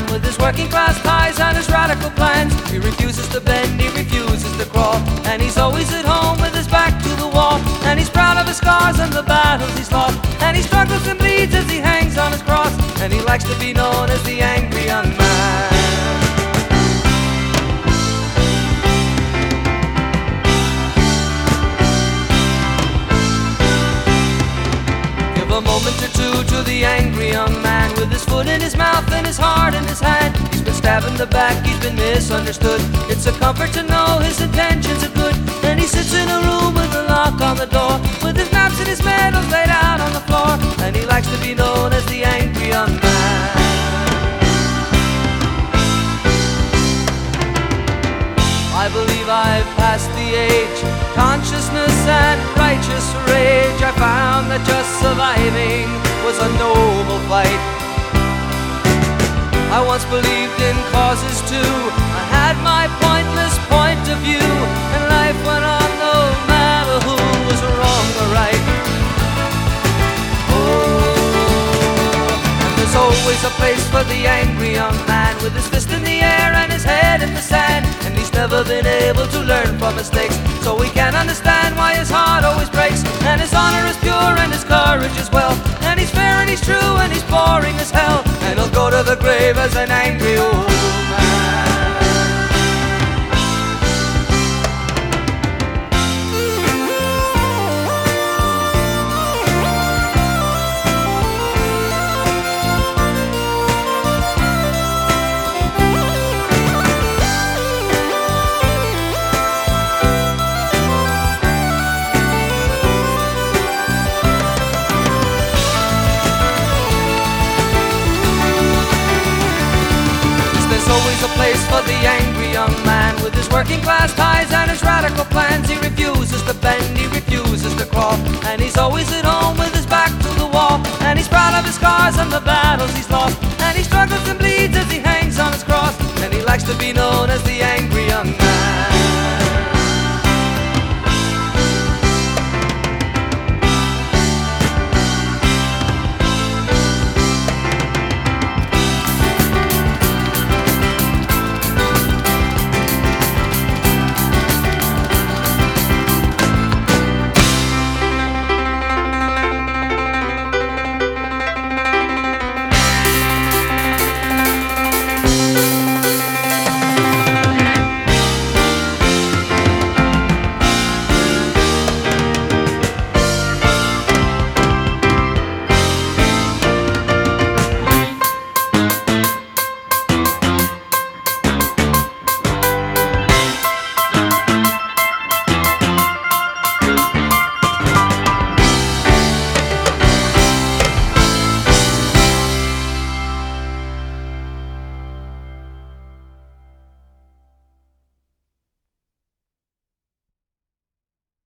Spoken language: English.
with his working class ties and his radical plans. He refuses to bend, he refuses to crawl, and he's always at home with his back to the wall. And he's proud of his scars and the battles he's lost, and he struggles and bleeds as he hangs on his cross, and he likes to be known as the angry young man. A moment or two to the angry young man, with his foot in his mouth and his heart in his hand. He's been stabbed in the back, he's been misunderstood. It's a comfort to know his intentions are good. And he sits in a room with a lock on the door, with his maps and his medals laid out on the floor, and he likes to be known as the angry young man. I believe I've passed the age, consciousness and righteous rage. I found that just surviving was a noble fight. I once believed in causes too. I had my pointless point of view, and life went on no matter who was wrong or right. There's always a place for the angry young man, with his fist in the air and his head in the sand. And he's never been able to learn from mistakes, so we can't understand why his heart always breaks. And his honor is pure and his courage as well, and he's fair and he's true and he's boring as hell, and he'll go to the grave as an angry old man. Always a place for the angry young man, with his working class ties and his radical plans. He refuses to bend, he refuses to crawl, and he's always at home with his back to the wall. And he's proud of his scars and the battles he's lost, and he struggles and bleeds as he hangs on his cross, and he likes to be known as the angry young man.